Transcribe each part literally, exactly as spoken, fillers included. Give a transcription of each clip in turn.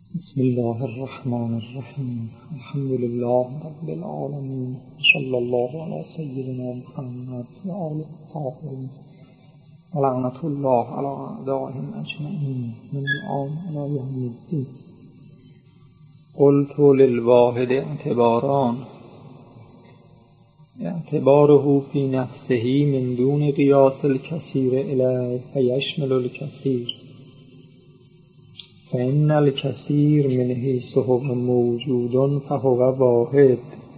بسم الله الرحمن الرحیم. الحمد لله رب العالمین. صلی الله علی سیدنا محمد و آله الطاهرین و لعنت الله علی اعدائهم اجمعین من الآن الی یوم الدین. قلت للواحد اعتباران: اعتباره فی نفسه من دون قیاس الکثیر الیه فیشمل الکثیر، فإن الكثير من حيث هو موجود فهو واحد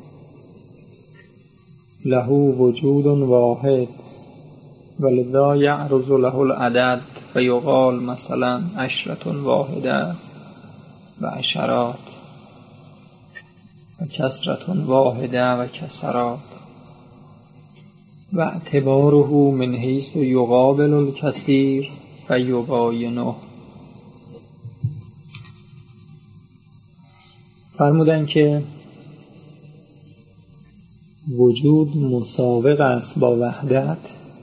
له وجود واحد، ولذا يعرض له العدد فيقال مثلا عشرة واحدة و عشرات و کسرة واحدة و کسرات. و اعتباره من حيث يقابل الكثير فيباینه. فرمودن که وجود مساوق است با وحدت،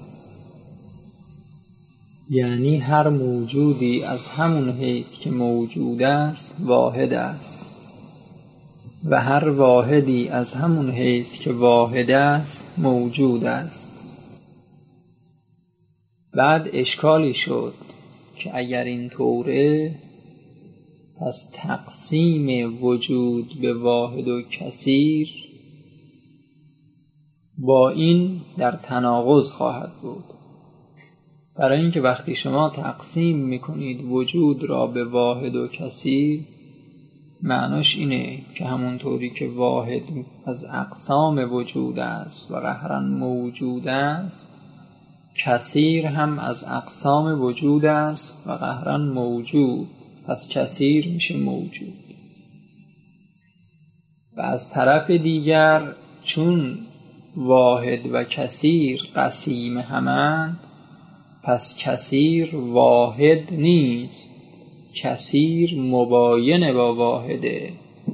یعنی هر موجودی از همون حیث که موجود است واحد است و هر واحدی از همون حیث که واحد است موجود است. بعد اشکالی شد که اگر این طوره، پس تقسیم وجود به واحد و کثیر با این در تناقض خواهد بود. برای اینکه وقتی شما تقسیم میکنید وجود را به واحد و کثیر، معناش اینه که همونطوری که واحد از اقسام وجود است و قهرا موجود است، کثیر هم از اقسام وجود است و قهرا موجود، پس کثیر میشه موجود. و از طرف دیگر چون واحد و کثیر قسیم همند، پس کثیر واحد نیست، کثیر مباین با واحده.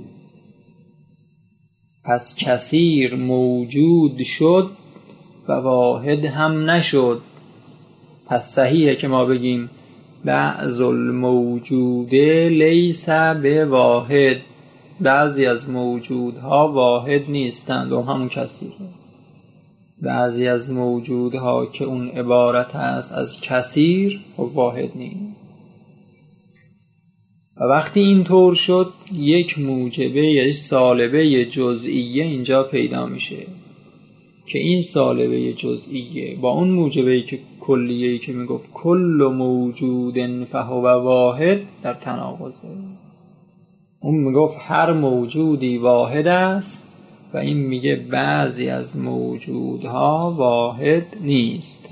پس کثیر موجود شد و واحد هم نشد. پس صحیحه که ما بگیم بعض الموجوده لیس به واحد، بعضی از موجودها واحد نیستند و همون کثیره. بعضی از موجودها که اون عبارت است از کثیر و واحد نیست. و وقتی این طور شد، یک موجبه یا سالبه جزئیه اینجا پیدا میشه که این سالبه جزئیه با اون موجبه که کلیه‌ای که میگفت کل موجود فهو واحد در تناقضه. اون میگفت هر موجودی واحد است و این میگه بعضی از موجودها واحد نیست.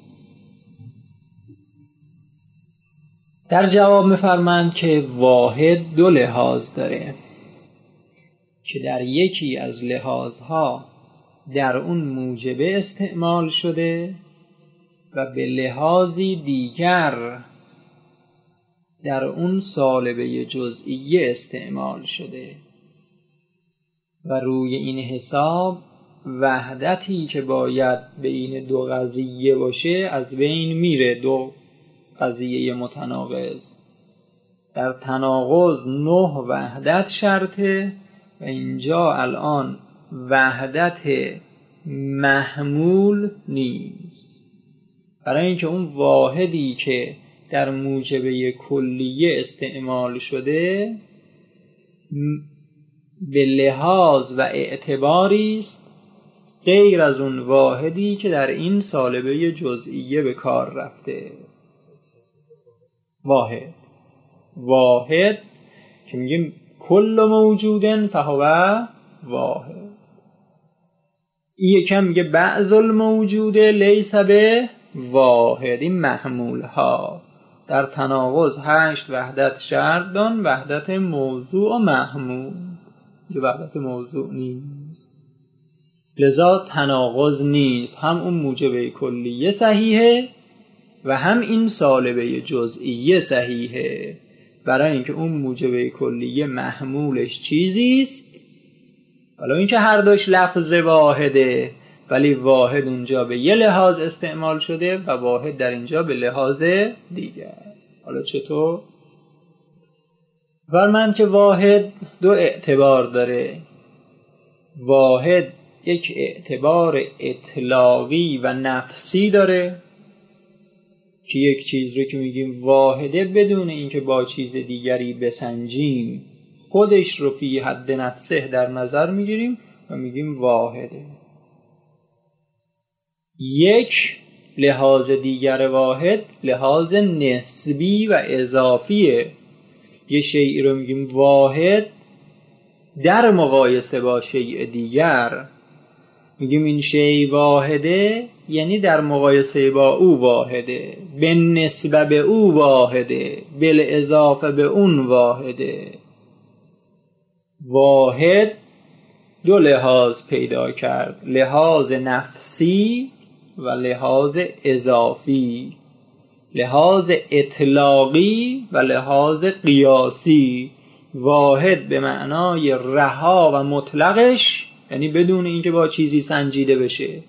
در جواب میفرمند که واحد دو لحاظ داره که در یکی از لحاظها در اون موجبه استعمال شده و به لحاظی دیگر در اون سالبه جزئیه استعمال شده. و روی این حساب وحدتی که باید بین دو قضیه باشه از بین میره. دو قضیه متناقض، در تناقض نه وحدت شرطه و اینجا الان وحدت محمول نیست. برای اینکه اون واحدی که در موجبه کلیه استعمال شده به لحاظ و اعتباری است غیر از اون واحدی که در این سالبه جزئیه به کار رفته. واحد واحد که میگیم کل موجودن فهو واحد. این یکم میگه بعض الموجوده لیس به واحد. این محمول ها در تناقض هشت وحدت شرط دان، وحدت موضوع و محمول. جو وحدت موضوع نیست، لذا تناقض نیست. هم اون موجبه کلیه صحیحه و هم این سالبه جزئیه صحیحه. برای اینکه اون موجبه کلیه محمولش چیزیست، حالا اینکه هر دوش لفظ واحده، ولی واحد اونجا به یه لحاظ استعمال شده و واحد در اینجا به لحاظ دیگر. حالا چطور؟ فرمند که واحد دو اعتبار داره. واحد یک اعتبار اطلاقی و نفسی داره که یک چیز رو که میگیم واحده بدون اینکه با چیز دیگری بسنجیم خودش رو فی حد نفسه در نظر میگیریم و میگیم واحده. یک لحاظ دیگر واحد لحاظ نسبی و اضافیه. یه شیئی رو میگیم واحد در مقایسه با شیء دیگر، میگیم این شیء واحده یعنی در مقایسه با او واحده، به نسبت به او واحده، بالاضافه به اون واحده. واحد دو لحاظ پیدا کرد، لحاظ نفسی و لحاظ اضافی، لحاظ اطلاقی و لحاظ قیاسی. واحد به معنای رها و مطلقش، یعنی بدون اینکه با چیزی سنجیده بشه.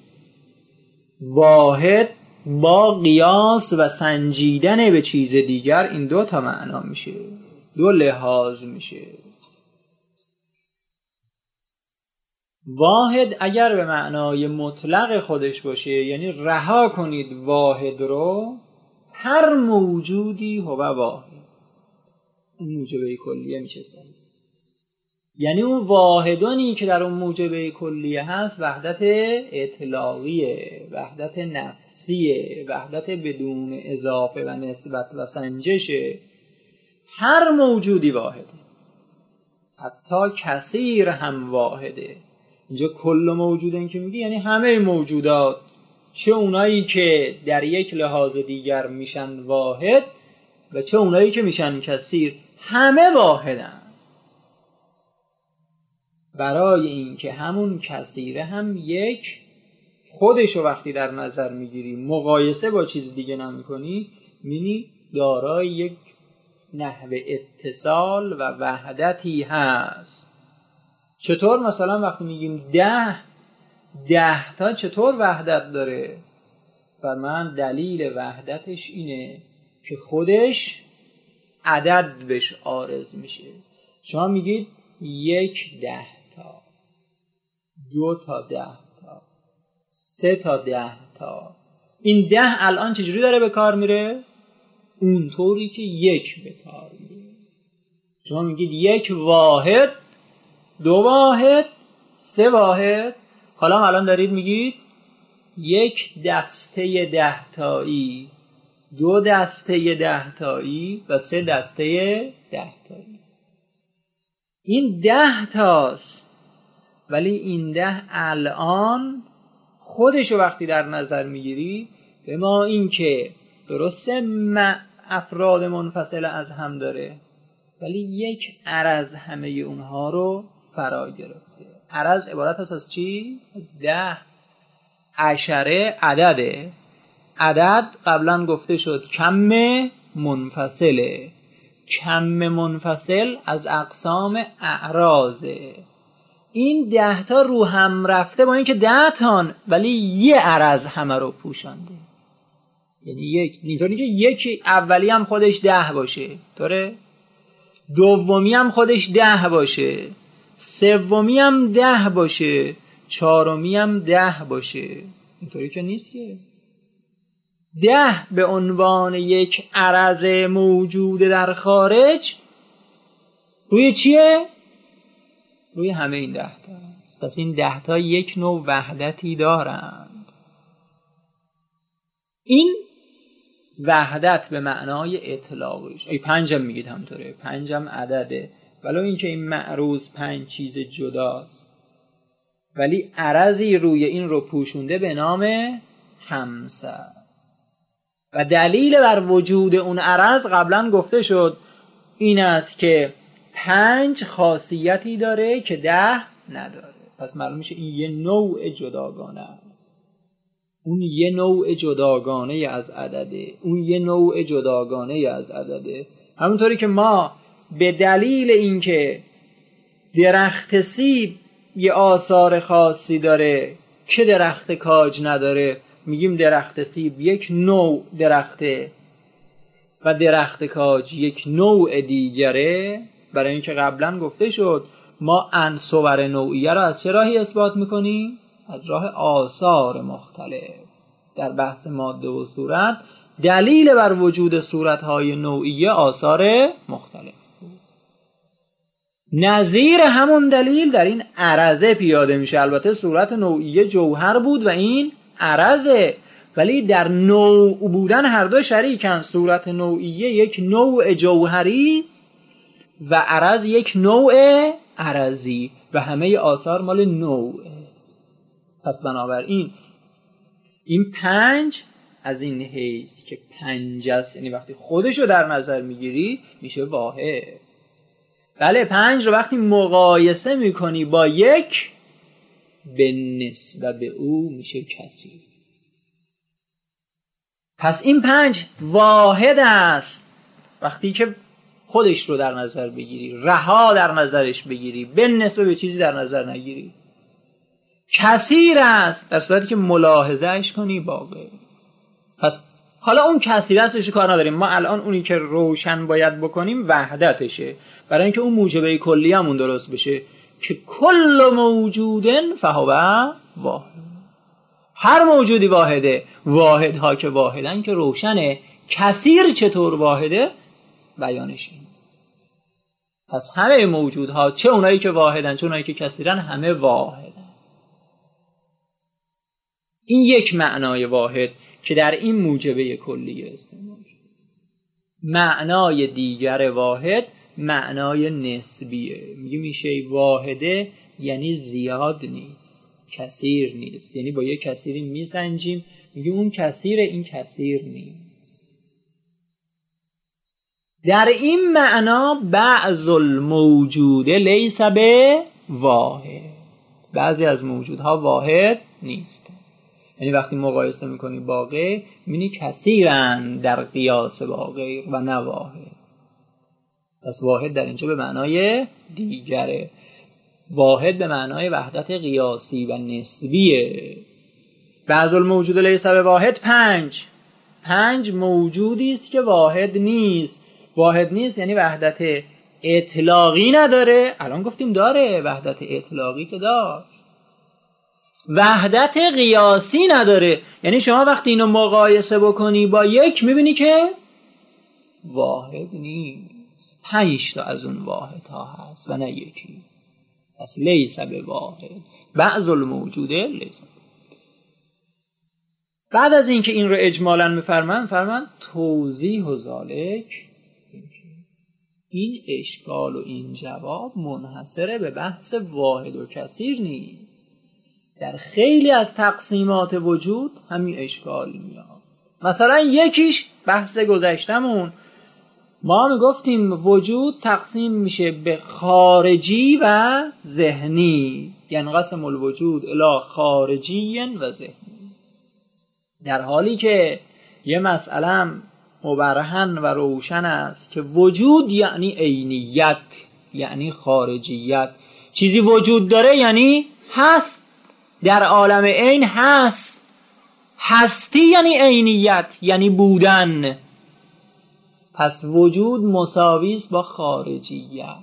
واحد با قیاس و سنجیدن به چیز دیگر، این دو تا معنا میشه، دو لحاظ میشه. واحد اگر به معنای مطلق خودش باشه، یعنی رها کنید واحد رو، هر موجودی هو واحد، اون موجبه کلیه میشه سن. یعنی اون واحدانی که در اون موجبه کلیه هست وحدت اطلاقیه، وحدت نفسیه، وحدت بدون اضافه و نسبت و سنجشه. هر موجودی واحده، حتی کثیر هم واحده. اینجا کل موجودن که میگه یعنی همه موجودات، چه اونایی که در یک لحاظ دیگر میشن واحد و چه اونایی که میشن کثیر، همه واحدن. برای اینکه همون کثیره هم یک خودشو وقتی در نظر میگیری مقایسه با چیز دیگه نمیکنی، میبینی دارای یک نحو اتصال و وحدتی هست. چطور مثلا وقتی میگیم ده ده تا چطور وحدت داره؟ و من دلیل وحدتش اینه که خودش عدد بهش عارض میشه. شما میگید یک ده تا، دو تا ده تا، سه تا ده تا. این ده الان چجوری داره به کار میره؟ اونطوری که یک به کار میره. شما میگید یک واحد، دو واحد، سه واحد. حالا الان دارید میگید یک دسته ده تایی، دو دسته ده تایی و سه دسته ده تایی. این ده تاست، ولی این ده الان خودشو وقتی در نظر میگیری، به ما این که درسته افراد منفصل از هم داره، ولی یک عرض همه اونها رو فرا گرفته. عرض عبارت هست از چی؟ از ده. عشره عدده. عدد قبلا گفته شد کم منفصله. کم منفصل از اقسام اعراضه. این ده تا رو هم رفته با اینکه ده تان، ولی یه عرض همه رو پوشانده. یعنی یک اینطوری که یک اولی هم خودش ده باشه، طوره؟ دومی هم خودش ده باشه، سومی هم ده باشه، چهارمی هم ده باشه. اینطوری که نیست که. ده به عنوان یک عرض موجود در خارج روی چیه؟ روی همه این ده تا. پس این ده تا یک نوع وحدتی دارند. این وحدت به معنای اطلاقش. ای پنجم میگید همطوره، پنجم عدده، ولو اینکه این معروض پنج چیز جداست، ولی عرضی روی این رو پوشونده به نام خمسه. و دلیل بر وجود اون عرض قبلا گفته شد این است که پنج خاصیتی داره که ده نداره. پس معلوم میشه این یه نوع جداگانه، اون یه نوع جداگانه از عدده، اون یه نوع جداگانه از عدده. همونطوری که ما به دلیل اینکه درخت سیب یه آثار خاصی داره که درخت کاج نداره، میگیم درخت سیب یک نوع درخته و درخت کاج یک نوع دیگره. برای اینکه قبلا گفته شد ما ان صور نوعیه را از چه راهی اثبات میکنیم؟ از راه آثار مختلف. در بحث ماده و صورت دلیل بر وجود صورتهای نوعیه آثار مختلف. نظیر همون دلیل در این عرضه پیاده میشه. البته صورت نوعیه جوهر بود و این عرضه، ولی در نوع بودن هر دو شریکن. صورت نوعیه یک نوع جوهری و عرض یک نوع عرضی و همه آثار مال نوعه. پس بنابراین این پنج از این حیث که پنج است، یعنی وقتی خودشو در نظر میگیری میشه واحد. بله پنج رو وقتی مقایسه میکنی با یک به نسبت به او میشه کثیر. پس این پنج واحد است وقتی که خودش رو در نظر بگیری، رها در نظرش بگیری، به نسبت به چیزی در نظر نگیری. کثیر است در صورتی که ملاحظهش کنی با غیر. پس حالا اون کثیر استش کار نداریم، ما الان اونی که روشن باید بکنیم وحدتشه، برای اینکه اون موجبه کلی همون درست بشه که کل موجودن فهو واحد. هر موجودی واحده. واحدها که واحدن که روشنه. کثیر چطور واحده؟ بیانش این. پس همه موجودها، چه اونایی که واحدن چه اونایی که کثیرن، همه واحدن. این یک معنای واحد که در این موجبه کلیه استعمال شد. معنای دیگر واحد معنای نسبیه. میگه میشه واحده یعنی زیاد نیست، کثیر نیست، یعنی با یه کثیری میسنجیم میگه اون کثیره، این کثیر نیست. در این معنا بعض الموجود لیس به واحد، بعضی از موجودها واحد نیست. یعنی وقتی مقایسه میکنی با غیر میبینی کثیرن در قیاس با غیر و نه واحد. پس واحد در اینجا به معنای دیگره. واحد به معنای وحدت قیاسی و نسبیه. بعض الموجود لیس به واحد پنج پنج موجودی است که واحد نیست. واحد نیست یعنی وحدت اطلاقی نداره. الان گفتیم داره وحدت اطلاقی که داره. وحدت قیاسی نداره، یعنی شما وقتی اینو مقایسه بکنی با یک میبینی که واحد نیست. پنج تا از اون واحد ها هست و نه یکی. پس لیس به واحد. بعض الموجوده لیس. بعد از اینکه این رو اجمالاً میفرمان فرمان توضیح و ذالک، این اشکال و این جواب منحصره به بحث واحد و کثیر نیست. در خیلی از تقسیمات وجود همین اشکال میاد. مثلا یکیش بحث گذشتمون ما میگفتیم وجود تقسیم میشه به خارجی و ذهنی، ینقسم الوجود الی خارجی و ذهنی. در حالی که یه مسئله مبرهن و روشن است که وجود یعنی عینیت، یعنی خارجیت. چیزی وجود داره یعنی هست، در عالم عین هست. هستی یعنی عینیت، یعنی بودن. پس وجود مساوی است با خارجیت.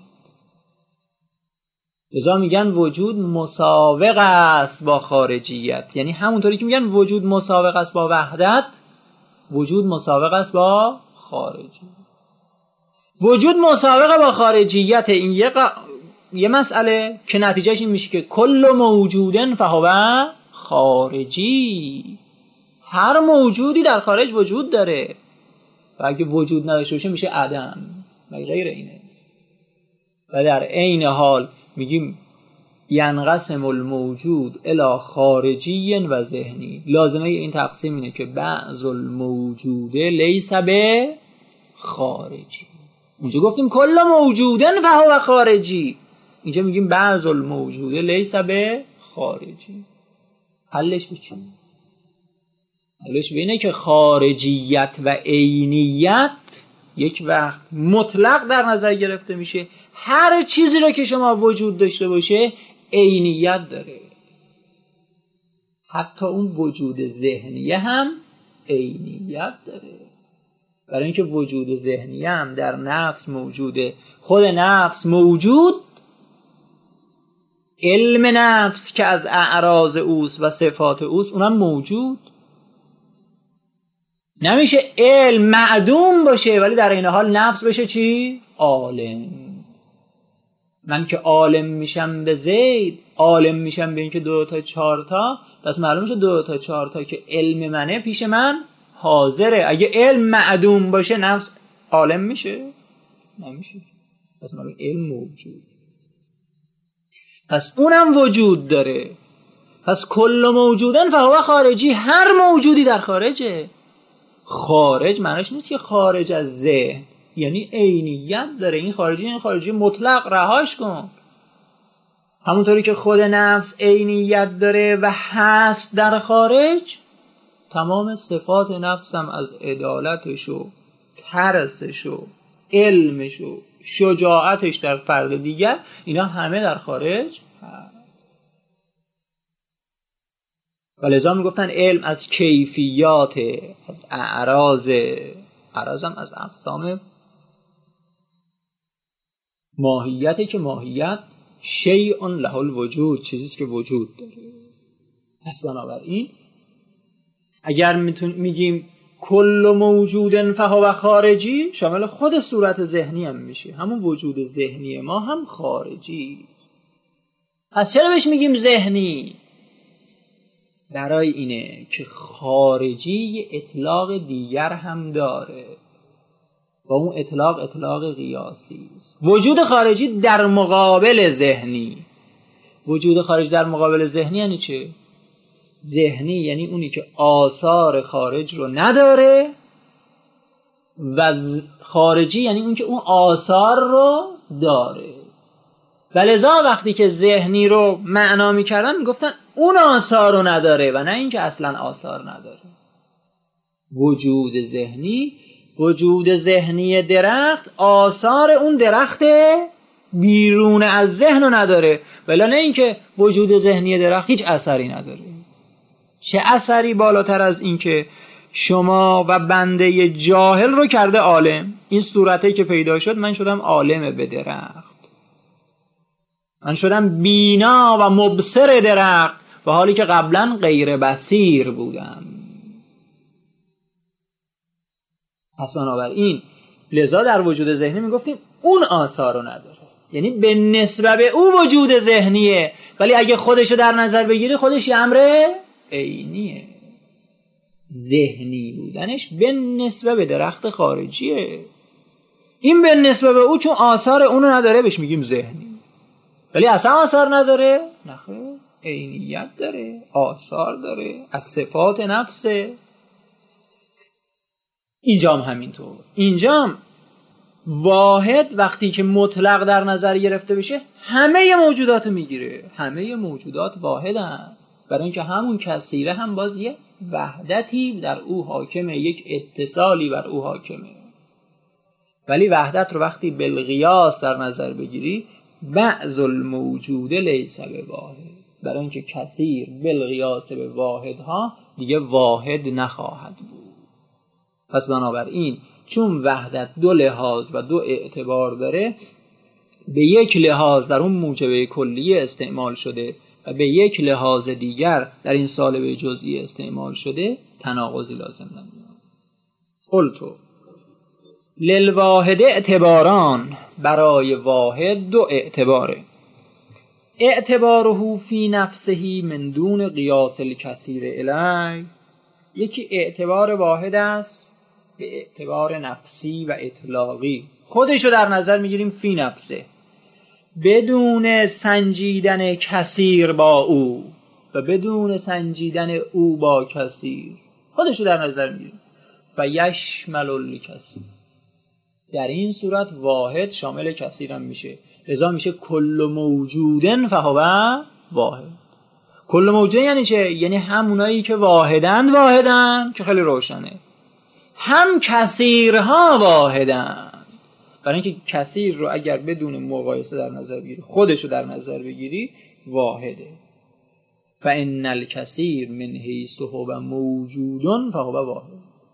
لذا میگن وجود مساوق است با خارجیت، یعنی همونطوری که میگن وجود مساوق است با وحدت، وجود مساوق است با خارجی. وجود مساوق با خارجیت این یه, ق... یه مسئله که نتیجهش این میشه که کل موجودن فهو خارجی. هر موجودی در خارج وجود داره و اگه وجود نداشته باشه میشه عدم، مگه غیر اینه؟ و در عین حال میگیم ینقسم الموجود الی خارجی و ذهنی. لازمه این تقسیم اینه که بعض الموجود لیس به خارجی. اونجا گفتیم کل موجودن فهو خارجی، اینجا میگیم بعض الموجود لیس به خارجی. حلش به چی؟ حلش به اینه که خارجیت و عینیت یک وقت مطلق در نظر گرفته میشه. هر چیزی را که شما وجود داشته باشه عینیت داره. حتی اون وجود ذهنیه هم عینیت داره. برای اینکه وجود ذهنی هم در نفس موجوده، خود نفس موجود، علم نفس که از اعراض اوست و صفات اوست اونم موجود. نمیشه علم معدوم باشه ولی در این حال نفس بشه چی؟ عالم. من که عالم میشم به زید، عالم میشم به اینکه دو تا چهار تا، پس معلوم میشه دو تا چهار تا که علم منه پیش من حاضره. اگه علم معدوم باشه نفس عالم میشه؟ نمیشه. پس معلوم علم موجود، پس اونم وجود داره. پس کل موجودن فهو خارجی، هر موجودی در خارجه. خارج معنیش نیست که خارج از ذهن، یعنی عینیت داره. این خارجی این خارجی مطلق، رهاش کن. همونطوری که خود نفس عینیت داره و هست در خارج، تمام صفات نفسم از عدالتش و ترسش و علمش و شجاعتش در فرد دیگر، اینا همه در خارج هست. و لذا میگفتن علم از کیفیات، از اعراض، اعراض هم از اقسام ماهیته که ماهیت شیء له الوجود، چیزیست که وجود داره. پس بنابراین اگر میگیم کل موجود فهو خارجی، شامل خود صورت ذهنی هم میشه، همون وجود ذهنی ما هم خارجی. پس چرا بهش میگیم ذهنی؟ برای اینه که خارجی یه اطلاق دیگر هم داره و اون اطلاق اطلاق قیاسی است. وجود خارجی در مقابل ذهنی. وجود خارجی در مقابل ذهنی یعنی چه؟ ذهنی یعنی اونی که آثار خارج رو نداره و خارجی یعنی اون که اون آثار رو داره. ولذا وقتی که ذهنی رو معنا می‌کردن میگفتن اون آثار رو نداره و نه اینکه اصلا آثار نداره. وجود ذهنی، وجود ذهنی درخت آثار اون درخت بیرون از ذهن رو نداره، ولی نه اینکه وجود ذهنی درخت هیچ اثری نداره. چه اثری بالاتر از این که شما و بنده جاهل رو کرده عالم. این صورتی که پیدا شد، من شدم عالم به درخت، من شدم بینا و مبصر درخت، و حالی که قبلا غیر بصیر بودم. پس بنابراین لذا در وجود ذهنی میگفتیم اون آثار رو نداره، یعنی به نسبت به او وجود ذهنیه، ولی اگه خودشو در نظر بگیری خودش یه امر عینیه. ذهنی بودنش به نسبت به درخت خارجیه. این به نسبت به او چون آثار اونو نداره بهش میگیم ذهنی، ولی اصلا آثار نداره؟ نخیر، عینیت داره، آثار داره، از صفات نفسه. اینجا هم همینطور. اینجا هم واحد وقتی که مطلق در نظر گرفته بشه همه موجودات میگیره. همه موجودات واحدن، برای اینکه همون کثیره هم باز یه وحدتی در او حاکمه، یک اتصالی بر او حاکمه. ولی وحدت رو وقتی بالقیاس در نظر بگیری، بعض الموجود لیس به واحد، برای اینکه کثیر بالقیاس به واحدها دیگه واحد نخواهد بود. پس بنابراین چون وحدت دو لحاظ و دو اعتبار داره، به یک لحاظ در اون موجبه کلیه استعمال شده و به یک لحاظ دیگر در این سالبه جزئی استعمال شده، تناقضی لازم نمیاد. قلتو للواحد اعتباران، برای واحد دو اعتباره. اعتباره فی نفسه من دون قیاس الکثیر الی، یکی اعتبار واحد است به اعتبار نفسی و اطلاقی، خودشو در نظر میگیریم فی نفسه، بدون سنجیدن کثیر با او و بدون سنجیدن او با کثیر، خودشو در نظر میگیریم. و یشمل الکثیر، در این صورت واحد شامل کثیر هم میشه. لذا میشه کل موجودن فهو واحد. کل موجودن یعنی چه؟ یعنی همونایی که واحدن واحدن، که خیلی روشنه، هم کثیرها واحدن. برای اینکه کثیر رو اگر بدون مقایسه در نظر بگیری، خودش رو در نظر بگیری، واحده. فان الکثیر من حیث هو موجودن فهو واحد.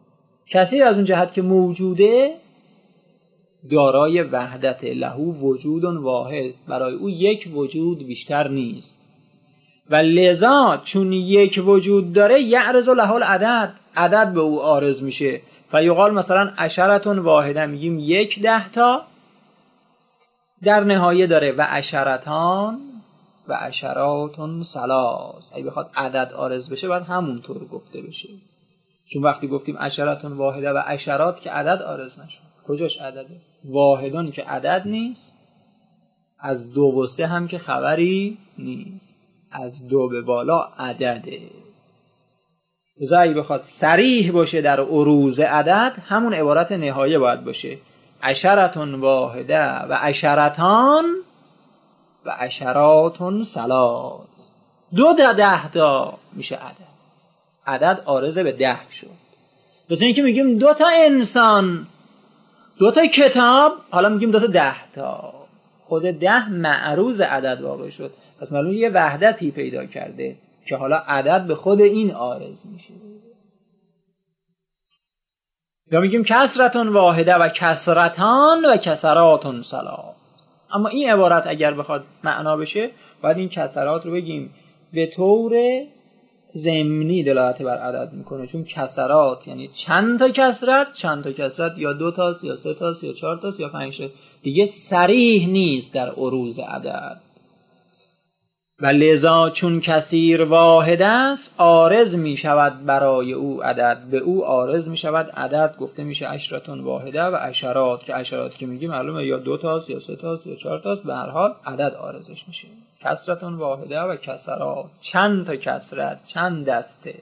کثیر از اون جهت که موجوده دارای وحدت، له وجود واحد، برای او یک وجود بیشتر نیست. و لذا چون یک وجود داره یعرض له العدد، عدد به او عارض میشه. فیقال مثلا عشرتون واحده، میگیم یک ده تا در نهایه داره، و عشرتان و عشراتون ثلاث. اگه بخواد عدد عارض بشه باید همونطور گفته بشه، چون وقتی گفتیم عشرتون واحده و عشرات که عدد عارض نشد. کجاش عدده؟ واحدان که عدد نیست، از دو و سه هم که خبری نیست، از دو به بالا عدده. لذا اگه بخواد صریح باشه در عروض عدد همون عبارت نهایه باید باشه، عشرتون واحده و عشرتان و عشراتون ثلاث. دو تا ده تا میشه عدد، عدد عارضه به ده شد. مثل این که میگیم دو تا انسان، دو تا کتاب، حالا میگیم دو تا ده تا، خود ده معروض عدد واقع شد. پس معلومه یه وحدتی پیدا کرده که حالا عدد به خود این عارض میشه. یا میگیم کسرتون واحده و کسرتان و کسراتون ثلاث. اما این عبارت اگر بخواد معنا بشه باید این کسرات رو بگیم به طور ضمنی دلالت بر عدد میکنه، چون کسرات یعنی چند تا کسرت، چند تا کسرت یا دو تاست یا سه تاست یا چهار تاست یا پنج تاست، دیگه صریح نیست در عروض عدد. و لذا چون کثیر واحد است عارض می شود برای او عدد، به او عارض می شود عدد. گفته میشه عشرتون واحده و عشرات، که عشرات که میگیم معلومه یا دو تاست یا سه تاست یا چهار تاست، به هر حال عدد عارضش میشه. کسرتون واحده و کسرات، چند تا کسرت، چند دسته.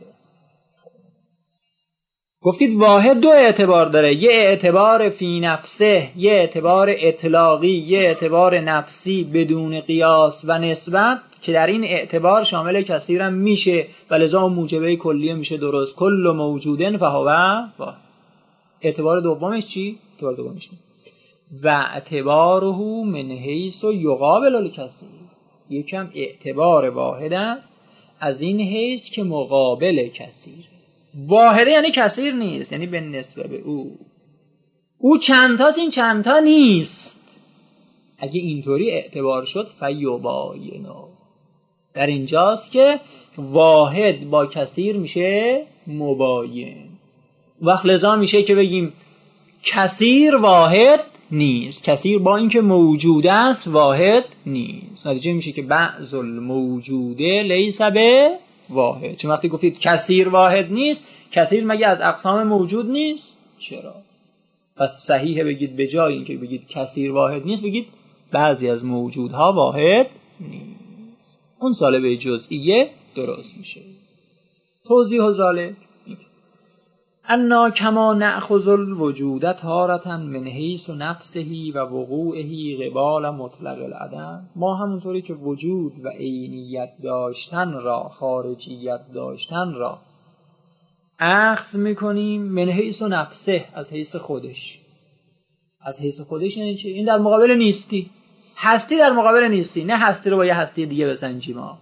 گفتید واحد دو اعتبار داره، یه اعتبار فی نفسه، یه اعتبار اطلاقی، یه اعتبار نفسی بدون قیاس و نسبت، که در این اعتبار شامل کثیر هم میشه و لذا موجبه کلیه میشه درست. کل موجودن فهو واحد. اعتبار دومش چی؟ اعتبار دومش چی؟ و اعتباره من حیث یقابل الکثیر. یکم اعتبار واحد است از این حیث که مقابل کثیر. واحده یعنی کثیر نیست، یعنی به نسبت به او او چند تاست، این چند تا نیست. اگه اینطوری اعتبار شد فیباینا، در اینجاست که واحد با کثیر میشه مباین. وقت لذا میشه که بگیم کثیر واحد نیست، کثیر با اینکه موجود است واحد نیست. نتیجه میشه که بعض الموجوده لیس به واحد. چون وقتی گفتید کثیر واحد نیست، کثیر مگه از اقسام موجود نیست؟ چرا؟ پس صحیحه بگید به جای اینکه بگید کثیر واحد نیست بگید بعضی از موجودها واحد نیست. اون سالبه جزئیه درست میشه. توضیح ذالک انا کما نأخذ الوجود تارة من حیث نفسه و وقوعه قبال مطلق العدم، ما همونطوری که وجود و عینیت داشتن را، خارجیت داشتن را اخذ میکنیم من حیث نفسه، از حیث خودش. از حیث خودش یعنی چه؟ این در مقابل نیستی، هستی در مقابل نیستی، نه هستی رو با یه هستی دیگه بسنجیم. ما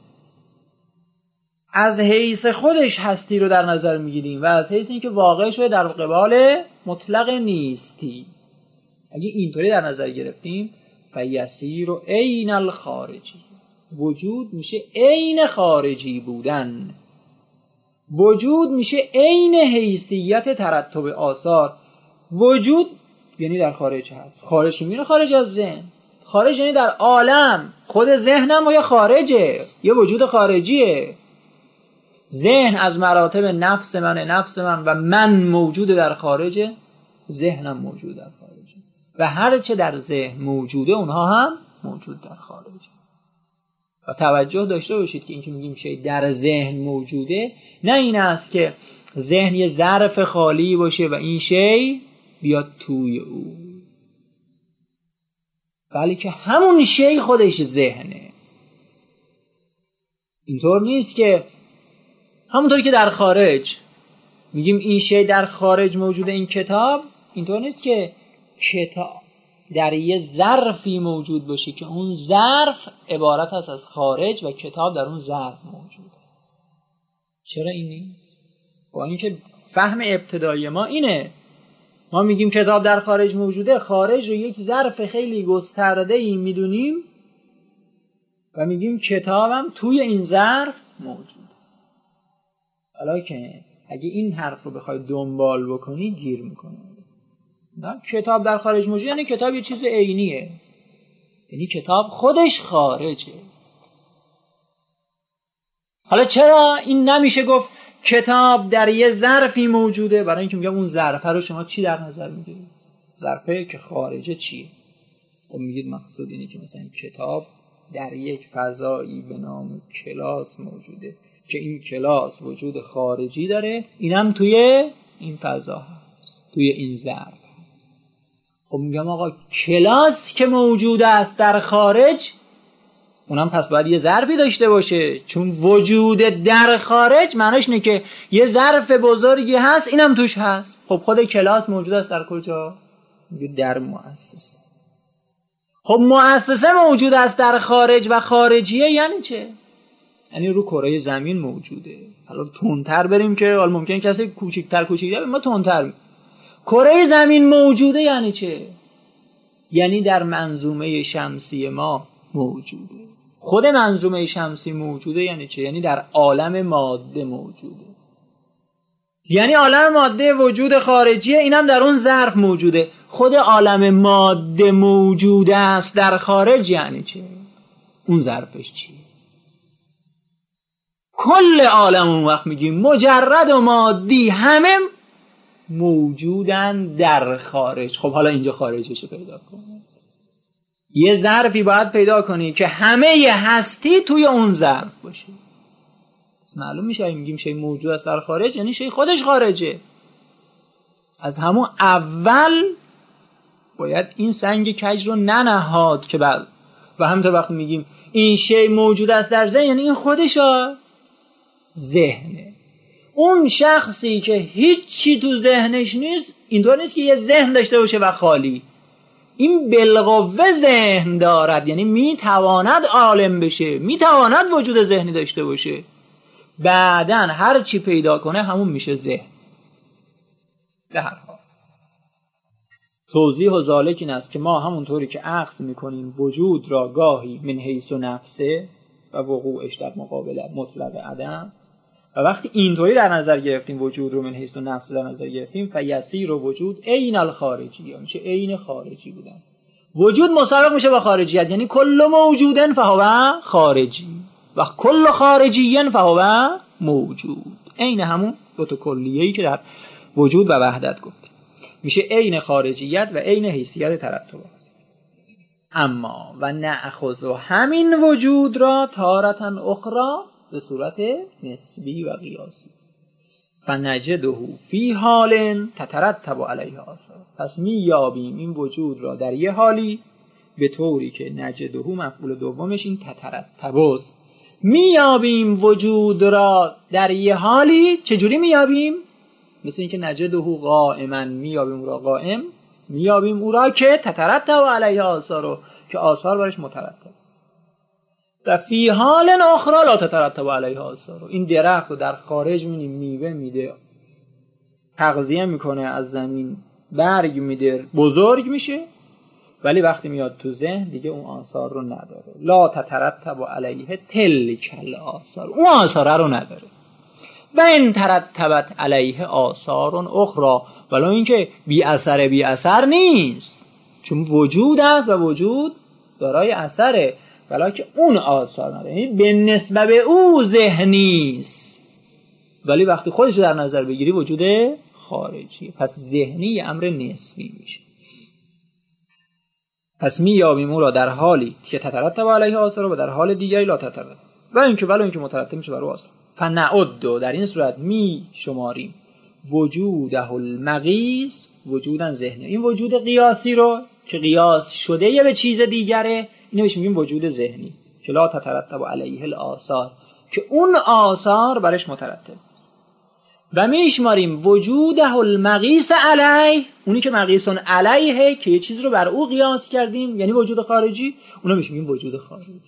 از حیث خودش هستی رو در نظر میگیریم و از حیث اینکه واقع شده در قبال مطلق نیستی. اگه اینطوری در نظر گرفتیم فیسیر و عین الخارجی، وجود میشه عین خارجی بودن، وجود میشه عین حیثیت ترتب آثار. وجود یعنی در خارج هست، خارج میونه خارج از ذهن، خارج یعنی در عالم، خود ذهنم و یا خارجه، یه وجود خارجیه. ذهن از مراتب نفس من، نفس من و من موجود در خارجه، ذهنم موجود در خارجه و هر چه در ذهن موجوده اونها هم موجود در خارجه. و توجه داشته باشید که این که میگیم شی در ذهن موجوده، نه این است که ذهن یه ظرف خالی باشه و این شی بیاد توی او، بلکه همون شی خودش ذهنه. اینطور نیست که همونطوری که در خارج میگیم این شی در خارج موجوده، این کتاب، اینطور نیست که کتاب در یه ظرفی موجود باشه که اون ظرف عبارت است از خارج و کتاب در اون ظرف موجوده. چرا این نیست؟ با اینکه فهم ابتدایی ما اینه. ما میگیم کتاب در خارج موجوده، خارج رو یک ظرف خیلی گسترده‌ای میدونیم و میگیم کتابم توی این ظرف موجوده. حالا که اگه این حرف رو بخوای دنبال بکنی گیر میکنه. نه، کتاب در خارج موجوده یعنی کتاب یه چیز عینیه، یعنی کتاب خودش خارجه. حالا چرا این نمیشه گفت کتاب در یه ظرفی موجوده؟ برای اینکه میگم اون ظرفه رو شما چی در نظر میگیرید؟ ظرفه که خارجه چیه؟ خب میگید مقصود اینه که مثلا کتاب در یک فضایی به نام کلاس موجوده که این کلاس وجود خارجی داره، اینم توی این فضا هست، توی این ظرف. خب میگم آقا کلاس که موجود است در خارج، اونم پس باید یه ظرفی داشته باشه، چون وجود در خارج معناش اینه که یه ظرف بزرگی هست، اینم توش هست. خب خود کلاس موجود است در کجا؟ میگه در مؤسسه. خب مؤسسه موجود است در خارج و خارجیه یعنی چه؟ یعنی رو کره زمین موجوده. حالا تندتر بریم که حالا ممکنه کسی کوچیک‌تر کوچیک‌تر ما تندتر. کره زمین موجوده یعنی چه؟ یعنی در منظومه شمسی ما موجوده. خود منظومه شمسی موجوده یعنی چه؟ یعنی در عالم ماده موجوده. یعنی عالم ماده وجود خارجیه، اینم در اون ظرف موجوده. خود عالم ماده موجود است در خارج یعنی چه؟ اون ظرفش چیه؟ کل عالم اون وقت میگیم مجرد و مادی همه موجودن در خارج. خب حالا اینجا خارجش پیدا کنه. یه ظرفی باید پیدا کنی که همه ی هستی توی اون ظرف باشه. پس معلوم میشه میگیم شی موجود است در خارج یعنی شی خودش خارجه. از همون اول باید این سنگ کج رو ننهاد که بعد و همینطور وقتی میگیم این شی موجود است در ذهن یعنی این خودشا ذهنه. اون شخصی که هیچی تو ذهنش نیست اینطور نیست که یه ذهن داشته باشه و خالی. این بالقوه ذهن دارد، یعنی میتواند عالم بشه، میتواند وجود ذهنی داشته باشه. بعدن هر چی پیدا کنه همون میشه ذهن. به هر حال توضیح و ذالک این است که ما همونطوری که اخذ میکنیم وجود را گاهی من حیث و نفسه و وقوعش در مقابل مطلق عدم، و وقتی اینطوری در نظر گرفتیم وجود رو من حیث و نفس در نظر گرفتیم فیسیر و وجود عین الخارجی، میشه عین خارجی بودن. وجود مسابق میشه با خارجیت، یعنی کل موجودن فهو خارجی و کل خارجیین فهو موجود. عین همون دو تا کلیه‌ای که در وجود و وحدت گفتیم، میشه عین خارجیت و عین حیثیت ترتبات. اما و نأخذ همین وجود را تارتن اخرى به صورت نسبی و قیاسی فنجده فی حال تترتب علیه آثار. پس می یابیم این وجود را در یه حالی به طوری که نجده مفعول دومش این تترتب، می یابیم وجود را در یه حالی. چجوری می یابیم؟ مثل اینکه نجده قائما می یابیم او را قائم، می یابیم او را که تترتب علیه آثار، که آثار برش مترتب. و فی حال اخرى لا تترتب علیه آثار. این درخت رو در خارج می‌بینیم میوه میده، تغذیه میکنه از زمین، برگ میده، بزرگ میشه، ولی وقتی میاد تو ذهن دیگه اون آثار رو نداره. لا تترتب علیه تلک الاثار، اون آثار رو نداره. و این ترتبت علیه آثار اخرى، ولی اینکه بی اثر بی اثر نیست، چون وجود است و وجود دارای اثره، ولی که اون آثار نداره، یعنی به نسبت به او ذهنی است، ولی وقتی خودش در نظر بگیری وجود خارجی. پس ذهنی امر نسبی میشه. پس می یابیم او را در حالی که تترتب علیه آثار و در حال دیگری لا تترتب، و اینکه ولی اینکه مترتب میشه بر او آثار. فنعد، در این صورت می شماریم وجوده المقیس وجودن ذهنی. این وجود قیاسی رو که قیاس شده یه به چیز دیگره، اینو بهش میگیم وجود ذهنی که لا تترتب علیه الاثار، که اون آثار برش مترتب. و میشماریم وجوده المقیس علیه، اونی که مقیسون علیه که یه چیز رو بر او قیاس کردیم، یعنی وجود خارجی، اونو بهش میگیم وجود خارجی.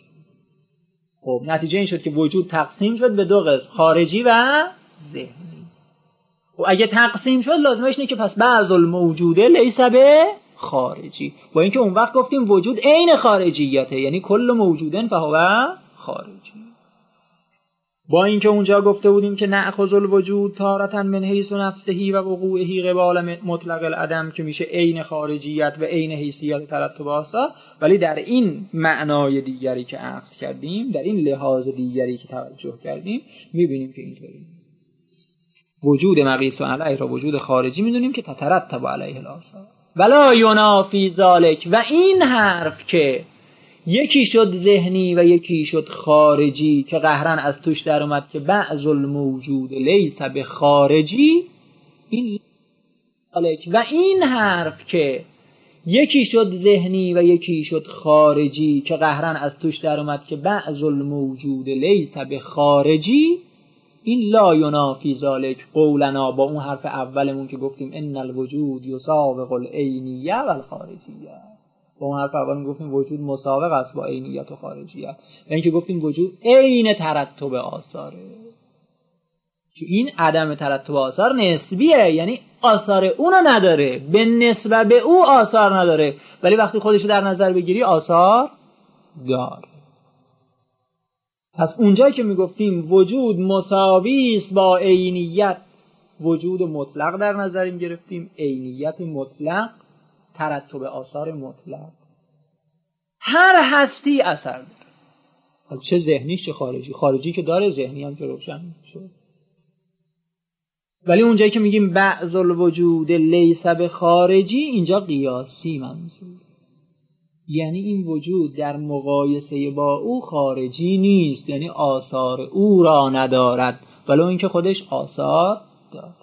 خب نتیجه این شد که وجود تقسیم شد به دو قسم، خارجی و ذهنی. و اگه تقسیم شد لازمش اینه که پس بعض الموجوده لیس به خارجی، با اینکه اون وقت گفتیم وجود عین خارجیته، یعنی کل موجودن فهو خارجی. با اینکه اونجا گفته بودیم که نأخذ الوجود تارة من حیث نفسه و وقوعه قبال مطلق العدم که میشه عین خارجیت و عین حیثیت ترتب آثار، ولی در این معنای دیگری که اخذ کردیم، در این لحاظ دیگری که توجه کردیم، میبینیم که اینطوری وجود مقیس و علیه را وجود خارجی میدونیم که تترتب علیه الآثار ولا ینافی ذالک. و این حرف که یکی شد ذهنی و یکی شد خارجی که قهرن از توش در اومد که بعض الموجود لیس به خارجی، این و این حرف که یکی شد ذهنی و یکی شد خارجی که قهرن از توش در اومد که بعض الموجود لیس به خارجی، این لا ینافی ذالک قولنا، با اون حرف اولمون که گفتیم ان الوجود یساوق العینیه و الخارجیه، با اون حرف اولمون گفتیم وجود مساوق است با عینیت و خارجیت، و اینکه گفتیم وجود عین ترتب آثاره. چون این عدم ترتب آثار نسبیه، یعنی آثار اونو نداره، به نسبت به او آثار نداره، ولی وقتی خودشو در نظر بگیری آثار داره. پس اونجایی که میگفتیم وجود مساوی است با عینیت، وجود مطلق در نظریم گرفتیم، عینیت مطلق، ترتب آثار مطلق. هر هستی اثر داره، چه ذهنی چه خارجی، خارجی که داره ذهنی هم که روشن شد. ولی اونجایی که میگیم بعض الوجود لیس به خارجی، اینجا قیاسی منظور، یعنی این وجود در مقایسه با او خارجی نیست، یعنی آثار او را ندارد، ولی اینکه خودش آثار داره.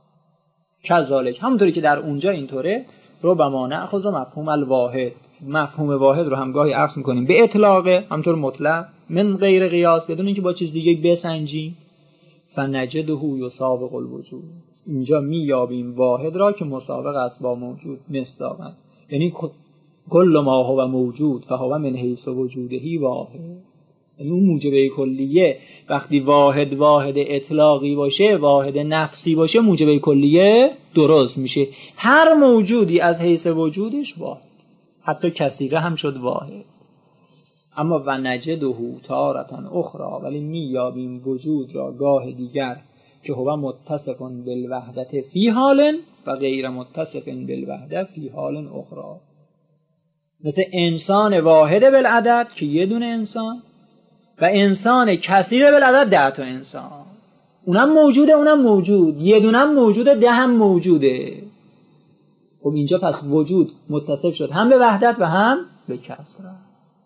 کذالک، همونطوری که در اونجا اینطوره، ربما نأخذ مفهوم الواحد، مفهوم واحد رو هم گاهی اخذ میکنیم به اطلاقه، همونطور مطلق، من غیر قیاس، بدون اینکه با چیز دیگه بسنجیم، فنجده یساوق الوجود، اینجا میابیم واحد را که مساوق است با موجود مصداقاً، یعنی کل ما هو موجود فهو من حیث وجودهی واحد، یعنی اون موجبه کلیه وقتی واحد واحد اطلاقی باشه، واحد نفسی باشه، موجبه کلیه درست میشه. هر موجودی از حیث وجودش واحد، حتی کثیره هم شد واحد. اما و نجده تارة اخرى، ولی میابیم وجود را گاه دیگر که هو متصف بالوحدت فی حال و غیر متصف بالوحدت فی حال اخرى، مثل انسان واحد بالعدد که یه دونه انسان، و انسان کثیر بالعدد ده تا انسان، اونم موجوده اونم موجود، یه دونم موجوده ده هم موجوده. خب اینجا پس وجود متصف شد هم به وحدت و هم به کثرت،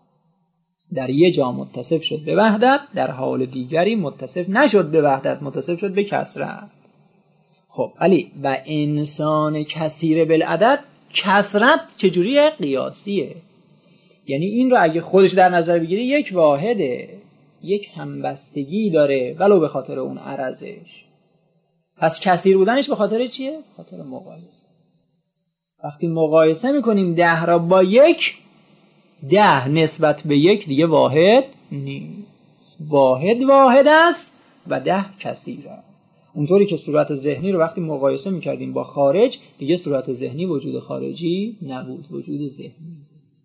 در یه جا متصف شد به وحدت، در حال دیگری متصف نشد به وحدت، متصف شد به کثرت. خب علی و انسان کثیر بالعدد، کثرت چجوریه؟ قیاسیه، یعنی این رو اگه خودش در نظر بگیری یک واحده، یک همبستگی داره ولو به خاطر اون عرضش. پس کثیر بودنش به خاطر چیه؟ به خاطر مقایسه. وقتی مقایسه میکنیم ده را با یک، ده نسبت به یک دیگه واحد نیست، واحد واحد است و ده کثیر است. اونطوری که صورت ذهنی رو وقتی مقایسه میکردیم با خارج، دیگه صورت ذهنی وجود خارجی نبود، وجود ذهنی.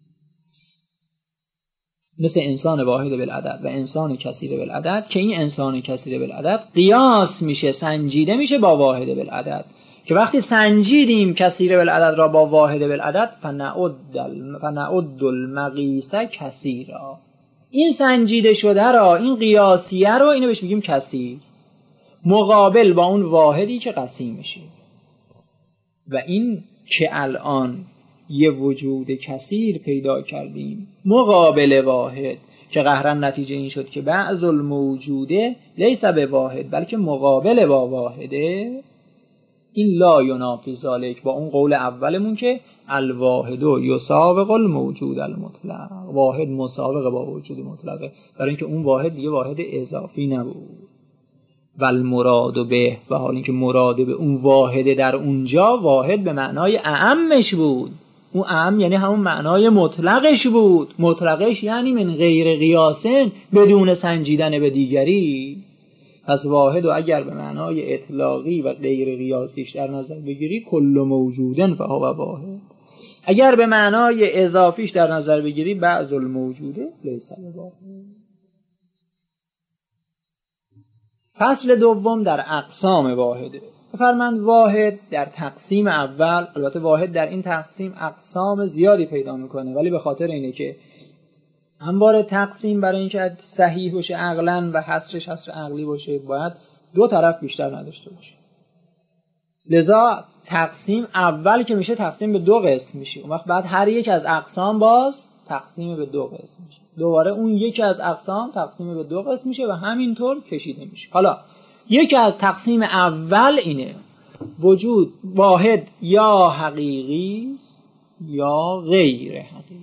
مثل انسان واحد بالعدد و انسان کثیر بالعدد، که این انسان کثیر بالعدد قیاس میشه، سنجیده میشه با واحد بالعدد، که وقتی سنجیدیم کثیر بالعدد را با واحد بالعدد، فنعد المقیس کثیرا، این سنجیده شده را، این قیاسیه رو، اینو بهش میگیم کثیر، مقابل با اون واحدی که قسیم میشه. و این که الان یه وجود کثیر پیدا کردیم مقابل واحد، که قهرن نتیجه این شد که بعض الموجوده لیس به واحد بلکه مقابل با واحده، این لا ینافی ذالک، با اون قول اولمون که الواحد یساوق الموجود المطلق، واحد مساوق با وجود مطلقه، برای اینکه اون واحد دیگه واحد اضافی نبود. و المراد به، و حال اینکه مراد به اون واحد در اونجا واحد به معنای اعمش بود، اون اعم یعنی همون معنای مطلقش بود، مطلقش یعنی من غیر قیاسن، بدون سنجیدن به دیگری. پس واحد و اگر به معنای اطلاقی و غیر قیاسیش در نظر بگیری کل موجودن فهو واحد، اگر به معنای اضافیش در نظر بگیری بعض الموجوده لیس واحد. فصل دوم در اقسام واحده. فرمند واحد در تقسیم اول، البته واحد در این تقسیم اقسام زیادی پیدا میکنه، ولی به خاطر اینه که همواره تقسیم برای اینکه صحیح باشه عقلاً و حصرش حصر عقلی باشه باید دو طرف بیشتر نداشته باشه. لذا تقسیم اول که میشه تقسیم به دو قسم میشه، اون وقت بعد هر یک از اقسام باز تقسیم به دو قسم میشه، دوباره اون یکی از اقسام تقسیم به دو قسم میشه و همینطور کشیده میشه. حالا یکی از تقسیم اول اینه وجود واحد یا حقیقی یا غیر حقیقی.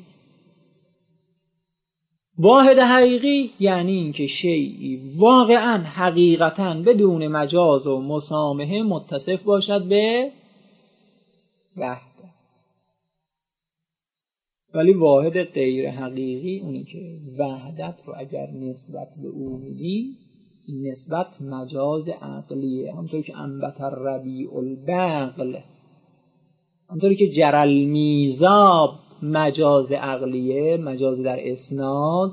واحد حقیقی یعنی اینکه شیئی واقعا حقیقتا بدون مجاز و مسامحه متصف باشد به وحدت. ولی واحد غیر حقیقی اونی که وحدت رو اگر نسبت به او میدی این نسبت مجاز عقلیه، همونطور که انبت الربیع البقل، همونطور که جرل میزاب مجاز عقلیه، مجاز در اسناد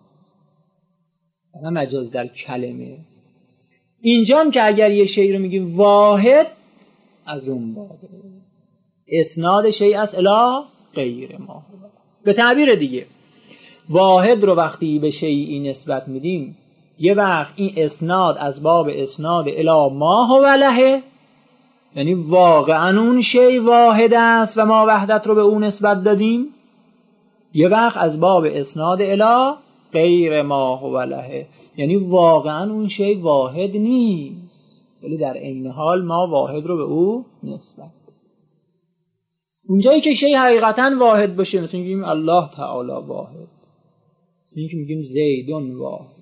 نه مجاز در کلمه. اینجا هم که اگر یه شیء رو میگیم واحد از اون باده اسناد شیء است الی غیر ما. به تعبیر دیگه واحد رو وقتی به شیئی نسبت میدیم یه وقت این اسناد از باب اسناد الی ما هو له، یعنی واقعا اون شیء واحد است و ما وحدت رو به اون نسبت دادیم، یه وقت از باب اسناد الی غیر ما هو له، یعنی واقعا اون شیء واحد نیست ولی در عین حال ما واحد رو به او نسبت. اونجایی که شیء حقیقتا واحد باشه مثل میگیم الله تعالی واحد، مثل میگیم زیدون واحد،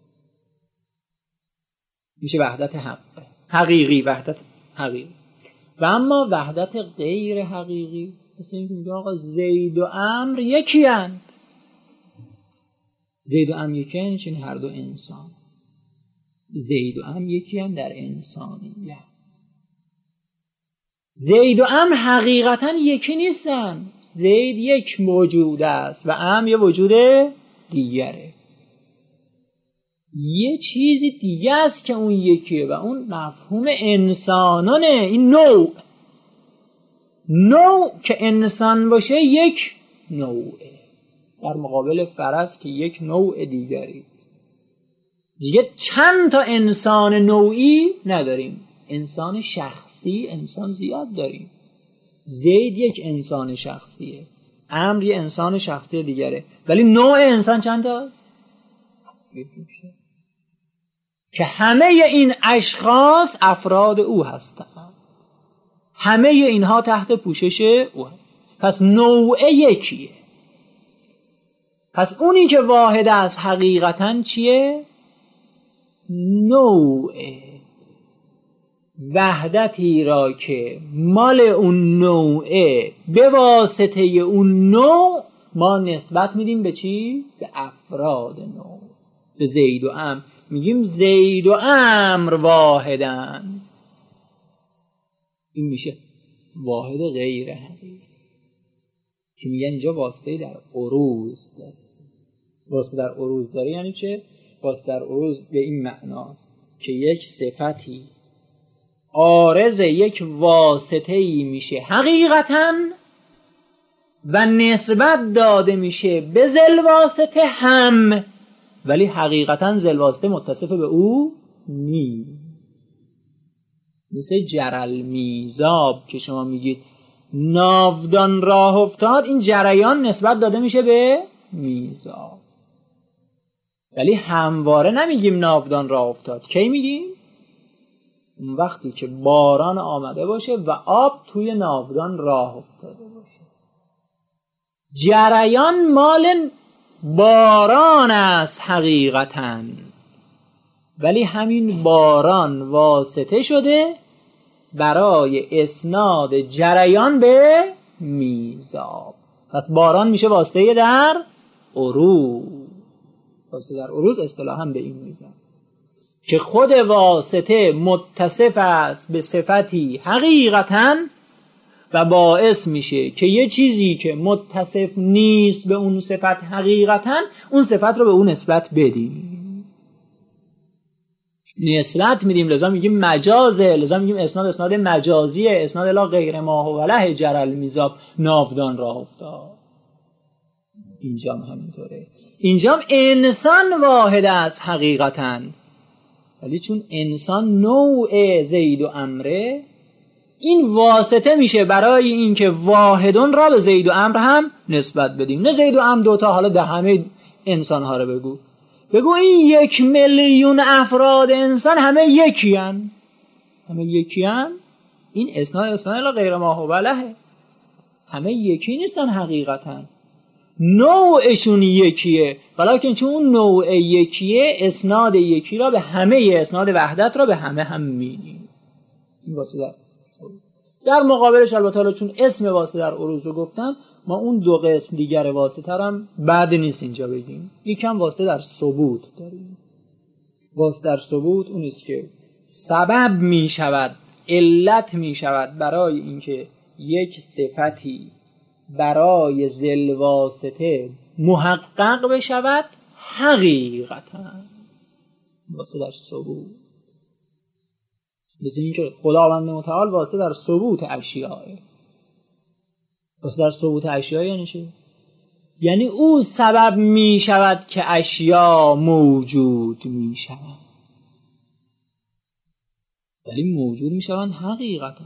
میشه وحدت حق حقیقی، وحدت حقیقی. و اما وحدت غیر حقیقی مثل اینکه میگه آقا زید و عمرو یکی اند، زید و عمرو یکی اند، این هر دو انسان، زید و عمرو یکی اند در انسانیت. زید و عمرو حقیقتا یکی نیستن، زید یک موجود است و عمرو یه وجود دیگره، یه چیزی دیگه است که اون یکیه و اون مفهوم انسانانه. این نوع نوع که انسان باشه یک نوعه در مقابل فرس که یک نوع دیگری. دیگه چند تا انسان نوعی نداریم، انسان شخصی انسان زیاد داریم. زید یک انسان شخصیه، عمرو یه انسان شخصی دیگره، ولی نوع انسان چند تاست؟ که همه این اشخاص افراد او هستند، همه اینها تحت پوشش او هست. پس نوع یکیه. پس اونی که واحد است حقیقتاً چیه؟ نوعه. وحدتی را که مال اون نوعه به واسطه اون نوع ما نسبت میدیم به چی؟ به افراد نوع. به زید و عمرو میگیم زید و عمرو واحدن، این میشه واحد غیر حقیقی که میگن اینجا واسطه در عروض داره. واسطه در عروض داره یعنی چه؟ واسطه در عروض به این معناست که یک صفتی عارض یک واسطه‌ای میشه حقیقتاً و نسبت داده میشه به ذل واسطه هم، ولی حقیقتاً ذل واسطه متصف به او نیست. مثل جرل میزاب که شما میگید ناودان راه افتاد، این جریان نسبت داده میشه به میزاب، ولی همواره نمیگیم ناودان راه افتاد. کی میگیم؟ اون وقتی که باران آمده باشه و آب توی ناودان راه افتاده باشه. جریان مال باران است حقیقتاً، ولی همین باران واسطه شده برای اسناد جریان به میزاب. پس باران میشه واسطه در عروض. واسطه در عروض اصطلاحاً به این میگن. که خود واسطه متصف است به صفتی حقیقتاً و باعث میشه که یه چیزی که متصف نیست به اون صفت حقیقتاً اون صفت رو به اون نسبت بدیم. نسبت میدیم، لذا میگیم مجازه، لذا میگیم اسناد اسناد مجازیه، اسناد الا غیر ما هو له جرل میزاب ناودان را افتاد. اینجا هم همینطوره. اینجا هم انسان واحد است حقیقتاً، ولی چون انسان نوع زید و عمره، این واسطه میشه برای اینکه واحدون را به زید و عمر هم نسبت بدیم. نه زید و عمر دوتا، حالا ده همه انسان ها رو بگو بگو این یک میلیون افراد انسان همه یکی هن. همه یکی هن. این اسناد اسناد الا غیر ما هو له، همه یکی نیستن حقیقتا، نوعشون یکیه، ولیکن چون اون نوع یکیه اسناد یکی را به همه، اسناد وحدت را به همه هم میدیم. این واسطه در مقابلش البته چون اسم واسطه در عروض رو گفتم، ما اون دو قسم دیگر واسطه هم بعد نیست اینجا بگیم. یکم واسطه در ثبوت داریم. واسطه در ثبوت اون است که سبب می شود، علت می شود برای اینکه یک صفتی برای ذل واسطه محقق بشود حقیقتا. واسطه در ثبوت مثل اینکه خداوند متعال واسطه در ثبوت اشیاء. واسطه در ثبوت اشیاء یعنی چی؟ یعنی او سبب می شود که اشیاء موجود می شود، ولی موجود می شوند حقیقتا.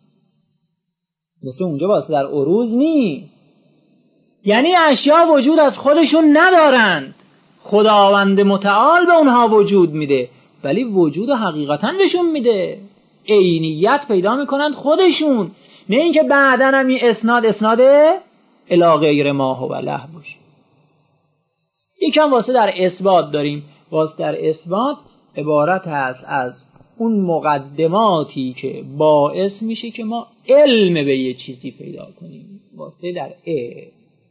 مثل اونجا واسطه در عروض نیست، یعنی اشیاء وجود از خودشون ندارند، خداوند متعال به اونها وجود میده، ولی وجود حقیقتا بهشون میده، عینیت پیدا میکنند خودشون، نه اینکه بعداً هم این اسناد اسناد الی غیر ما هو له باشه. یکم واسه در اثبات داریم. واسه در اثبات عبارت هست از اون مقدماتی که باعث میشه که ما علم به یه چیزی پیدا کنیم. واسه در ا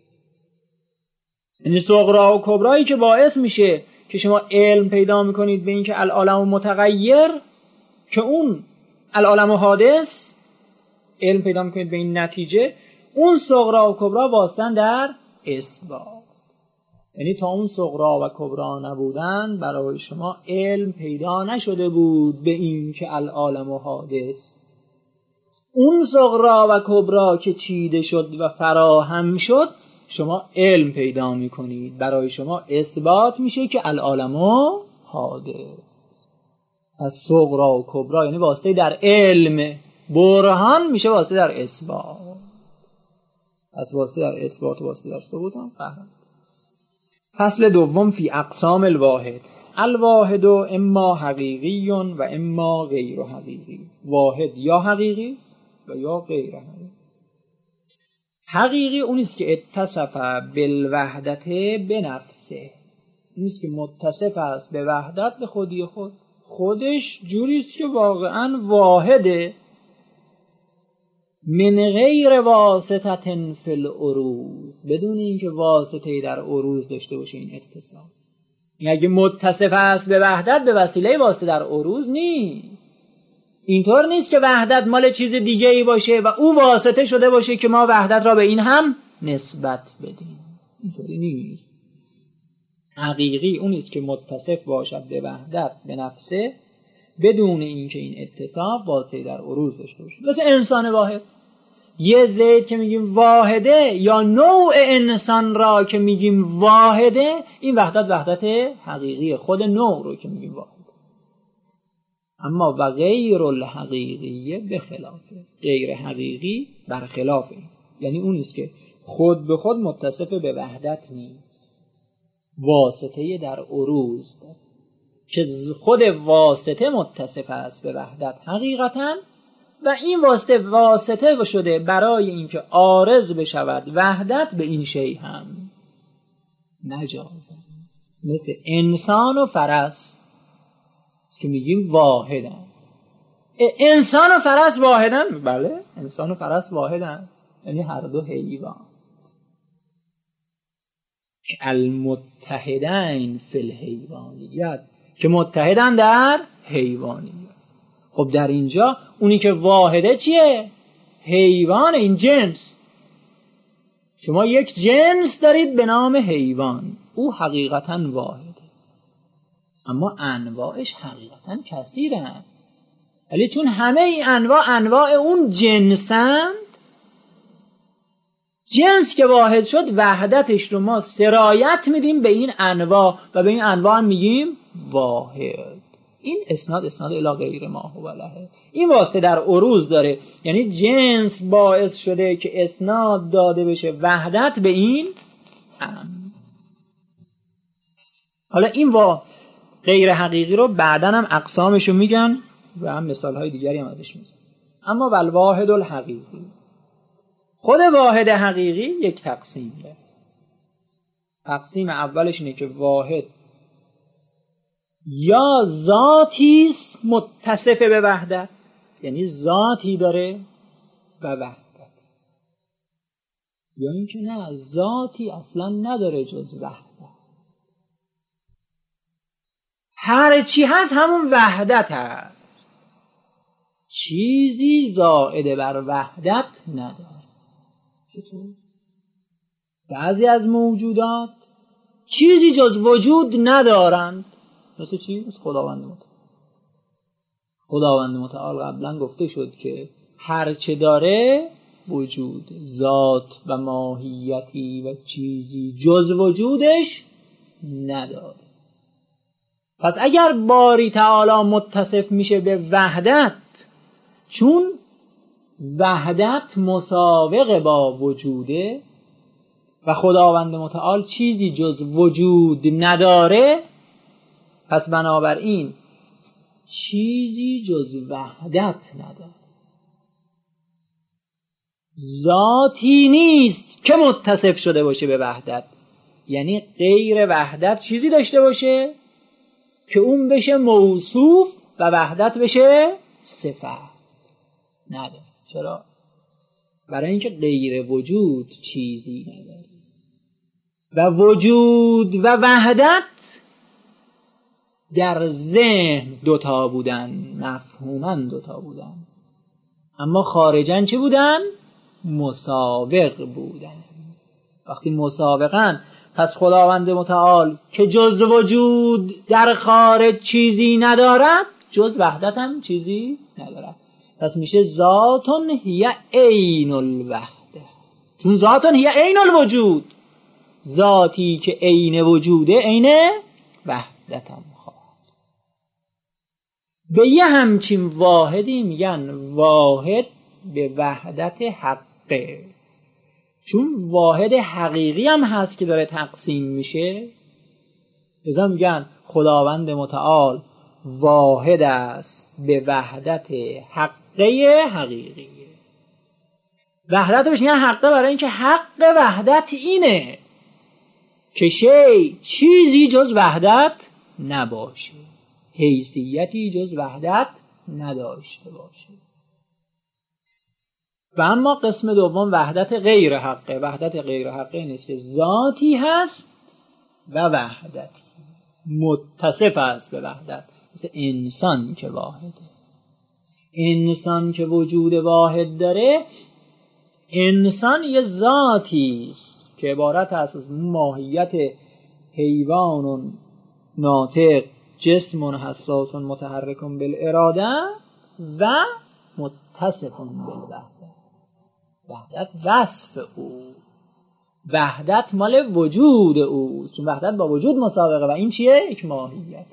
یعنی صغرا و کبرایی که باعث میشه که شما علم پیدا میکنید به این که العالم متغیر، که اون العالم حادث، علم پیدا میکنید به این نتیجه. اون صغرا و کبرا واسطن در اثبات، یعنی تا اون صغرا و کبرا نبودن برای شما علم پیدا نشده بود به این که العالم حادث. اون صغرا و کبرا که چیده شد و فراهم شد، شما علم پیدا میکنید، برای شما اثبات میشه که العالم حادث. از صغرا و کبرا یعنی واسطه در علم، برهان میشه واسطه در اثبات. از واسطه در اثبات و واسطه در ثبوت هم فهم. فصل دوم فی اقسام الواحد. الواحد اما حقیقی و اما غیر حقیقی. واحد یا حقیقی و یا غیر حقیقی. حقیقی اونیست که اتصف بالوحدت بنفسه، اونیست که متصف است به وحدت به خودی خود. خودش جوریست که واقعا واحده، من غیر واسطه فی العروض، بدون اینکه واسطه در عروض داشته باشه این اتصاف. این اگه متصف است به وحدت به وسیله واسطه در عروض نیست. اینطور نیست که وحدت مال چیز دیگه ای باشه و او واسطه شده باشه که ما وحدت را به این هم نسبت بدیم. اینطوری نیست. حقیقی اونیست که متصف باشد به وحدت به نفسه بدون اینکه این اتصاف واسطه در عروض داشته باشه. مثل انسان واحد، یه زید که میگیم واحده یا نوع انسان را که میگیم واحده، این وحدت وحدت حقیقی خود نوع رو که میگیم واحده. اما و غیر الحقیقی به خلافه، غیر حقیقی برخلافه، یعنی اون نیست که خود به خود متصف به وحدت نیست، واسطه در عروض داره که خود واسطه متصف است به وحدت حقیقتا، و این واسطه واسطه شده برای اینکه عارض بشود وحدت به این شی هم مجازا. مثل انسان و فرس که میگیم واحدن. انسان و فرس واحدن؟ بله، انسان و فرس واحدن، یعنی هر دو حیوان. المتحدین فی الحیوانیت، که متحدن در حیوانیت. خب در اینجا اونی که واحده چیه؟ حیوان. این جنس، شما یک جنس دارید به نام حیوان، او حقیقتا واحده، اما انواعش حقیقتا کثیرند. ولی چون همه این انواع انواع اون جنسند، جنس که واحد شد وحدتش رو ما سرایت میدیم به این انواع و به این انواع میگیم واحد. این اسناد اسناد الی غیر ما هو له، این واسطه در عروض داره، یعنی جنس باعث شده که اسناد داده بشه وحدت به این هم. حالا این وا غیر حقیقی رو بعداً هم اقسامشو میگن و هم مثال های دیگری هم ازش میزن. اما والواحد الحقیقی، خود واحد حقیقی یک تقسیم داره. تقسیم اولش اینه که واحد یا ذاتی است متصف به وحدت، یعنی ذاتی داره و وحدت، یا اینکه نه ذاتی اصلا نداره جز وحدت، هر چی هست همون وحدت هست، چیزی زائد بر وحدت نداره. چطور؟ بعضی از موجودات چیزی جز وجود ندارند. مثل چی؟ مثل خداوند متعال. خداوند متعال قبلا گفته شد که هر چه داره وجود، ذات و ماهیتی و چیزی جز وجودش نداره. پس اگر باری تعالی متصف میشه به وحدت، چون وحدت مساوق با وجوده و خداوند متعال چیزی جز وجود نداره، پس بنابراین چیزی جز وحدت نداره. ذاتی نیست که متصف شده باشه به وحدت، یعنی غیر وحدت چیزی داشته باشه که اون بشه موصوف و وحدت بشه صفت نداره. چرا؟ برای اینکه غیر وجود چیزی نداره و وجود و وحدت در ذهن دوتا بودن، مفهوماً دوتا بودن، اما خارجاً چه بودن؟ مساوق بودن. وقتی مساوقاً، پس خداوند متعال که جز وجود در خارج چیزی ندارد، جز وحدت هم چیزی ندارد، پس میشه ذاتون هی عین الوحده. چون ذاتون هی عین الوجود، ذاتی که عین وجوده عین وحدت هم خواهد. به یه همچین واحدی میگن واحد به وحدت حقه. چون واحد حقیقی هم هست که داره تقسیم میشه، لذا میگن خداوند متعال واحد است به وحدت حقه حقیقیه. وحدت بهش میگن حقه برای اینکه حق وحدت اینه که شی چیزی جز وحدت نباشه، حیثیتی جز وحدت نداشته باشه. و اما قسم دوم وحدت غیر حقه. وحدت غیر حقه نیست که ذاتی هست و وحدتی متصف است به وحدت، مثل انسان که واحده. انسان که وجود واحد داره، انسان یه ذاتی است که عبارت است از ماهیت حیوان ناطق، جسم حساس متحرک بالاراده و متصف بالوحدت. وحدت وصف او، وحدت مال وجود او، چون وحدت با وجود مساوقه و این چیه؟ یک ماهیت.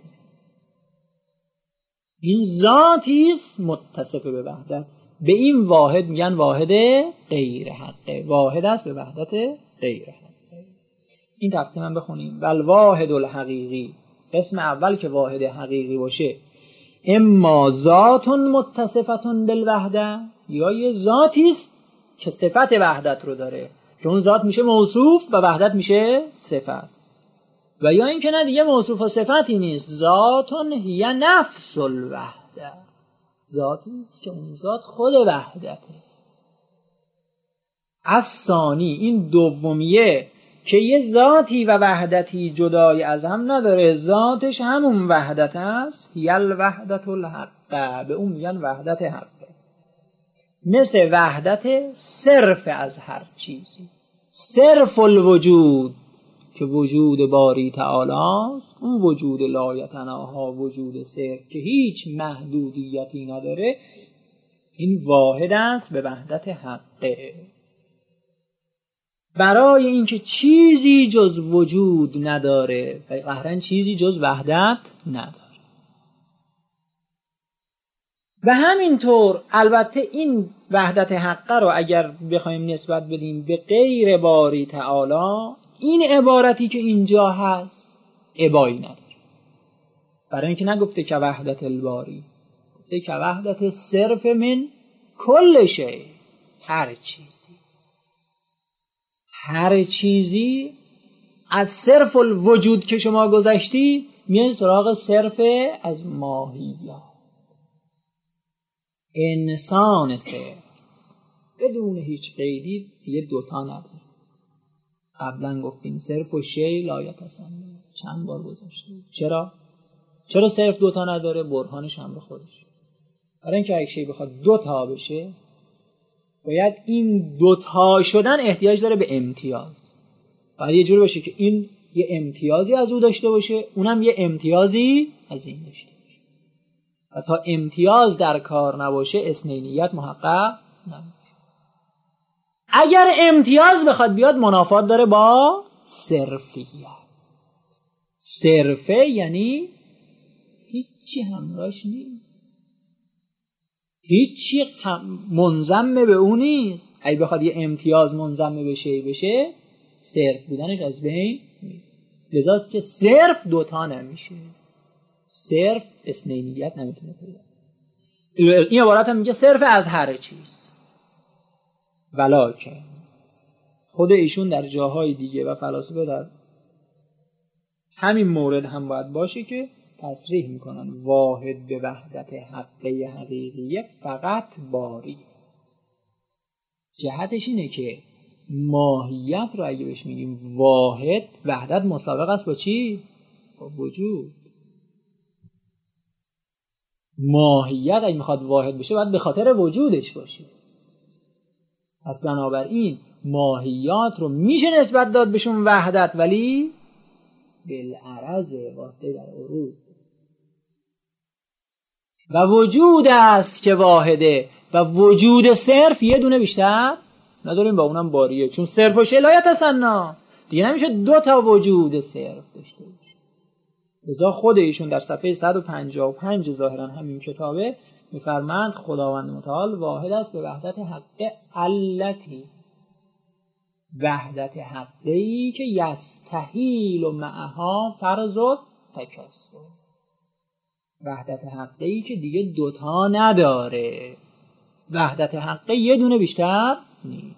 این ذاتی است متصف به وحدت. به این واحد میگن واحد غیر حقه، واحد است به وحدت غیر حقه. این تقسیم هم بخونیم. والواحد الحقیقی، قسم اول که واحد حقیقی باشه، اما ذات متصفتون بالوحده، یا یه ذاتی است که صفت وحدت رو داره، که اون ذات میشه موصوف و وحدت میشه صفت. و یا این که نه، دیگه موصوف و صفتی نیست، ذاتون هی نفس الوحده، ذاتی است که اون ذات خود وحدته. از ثانی، این دومیه که یه ذاتی و وحدتی جدای از هم نداره، ذاتش همون وحدت است. یل وحدت الحق، به اون میگن وحدت حق، مثل وحدت صرف از هر چیزی. صرف الوجود که وجود باری تعالی، اون وجود لایتناها، وجود صرف که هیچ محدودیتی نداره، این واحد است به وحدت حقه. برای اینکه چیزی جز وجود نداره و قهرن چیزی جز وحدت نداره. و همینطور البته این وحدت حقه رو اگر بخوایم نسبت بدیم به غیر باری تعالی، این عبارتی که اینجا هست عبایی نداره. برای اینکه نگفته که وحدت الباری، گفته که وحدت صرف من کل شی، هر چیزی هر چیزی. از صرف الوجود که شما گذشتی میان سراغ صرف از ماهیت. انسان صرف بدون هیچ قیدی دیگه دوتا نداره. قبلا گفتیم صرف و شی لا یتسنی، چند بار گذاشته. چرا؟ چرا صرف دوتا نداره؟ برهانش هم به خودش. برای اینکه اگه شی بخواد دوتا بشه، باید این دوتا شدن احتیاج داره به امتیاز. باید یه جوری باشه که این یه امتیازی از او داشته باشه، اونم یه امتیازی از این داشته باشه. و تا امتیاز در کار نباشه اثنینیت محقق نمیشه. اگر امتیاز بخواد بیاد منافات داره با صرفیت. صرفه یعنی هیچی همراهش نیست، هیچی منضم به اون نیست. اگه بخواد یه امتیاز منضم به شی بشه، صرف بودنش از بین میره. لذاست که صرف دوتا نمیشه، صرف اثنینیت نمیتونه پیدا. این عبارت هم میگه صرف از هر چیز. ولیکن خود ایشون در جاهای دیگه و فلاسفه در همین مورد هم باید باشه که تصریح میکنن واحد به وحدت حقه حقیقیه فقط باری. جهتش اینه که ماهیت رو اگه بهش میگیم واحد، وحدت مسابقه است با چی؟ با وجود. ماهیت اگه میخواد واحد بشه باید به خاطر وجودش باشه. پس بنابراین ماهیات رو میشه نسبت داد بهشون وحدت، ولی بالعرض واسطه در عروض. و وجود است که واحده و وجود صرف یه دونه بیشتر نداریم، با اونم باریه. چون صرف و شلایت هستن دیگه، نمیشه دو تا وجود صرف داشته باشه. لذا خود ایشون در صفحه صد و پنجاه و پنج ظاهرا همین کتابه میفرمند خداوند متعال واحد است به وحدت حقه التی، وحدت حقی که یستحیل و معها فرض و تکسر. وحدت حقی که دیگه دوتا نداره، وحدت حقی یه دونه بیشتر نیست.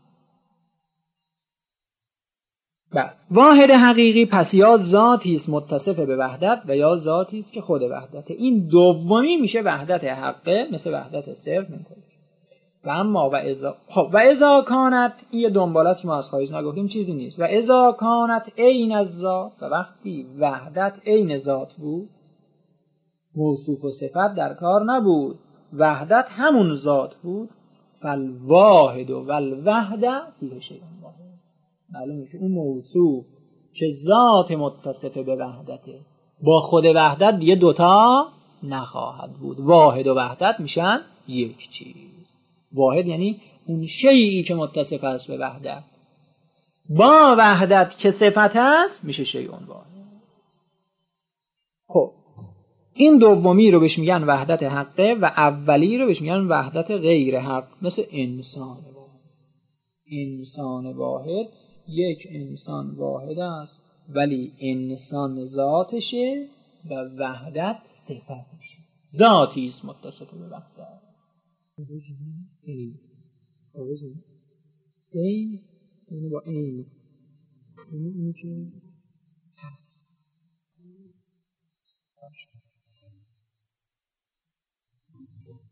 بعد واحد حقیقی پس یا ذاتی است متصف به وحدت و یا ذاتی است که خود وحدت. این دومی میشه وحدت حقه، مثل وحدت صرف میکنه. و اما و اذا خب و اذا کانت، این یه دنباله است که ما از خارج نگفتیم، چیزی نیست. و اذا کانت عین الذات، و وقتی وحدت عین ذات بود، موصوف و صفت در کار نبود، وحدت همون ذات بود، فالواحد و الوحده فیه شیء واحد. معلومه که اون موصوف که ذات متصف به وحدته با خود وحدت دیگه دوتا نخواهد بود. واحد و وحدت میشن یک چیز. واحد یعنی اون شیئی که متصف است به وحدت، با وحدت که صفت است میشه شیء واحد. خب این دومی رو بهش میگن وحدت حقه و اولی رو بهش میگن وحدت غیر حق. مثل انسان واحد. انسان واحد یک انسان واحد است، ولی انسان ذاتشه و وحدت صفتشه. ذاتی است متصف به وحدت. این این این با این این این که هست.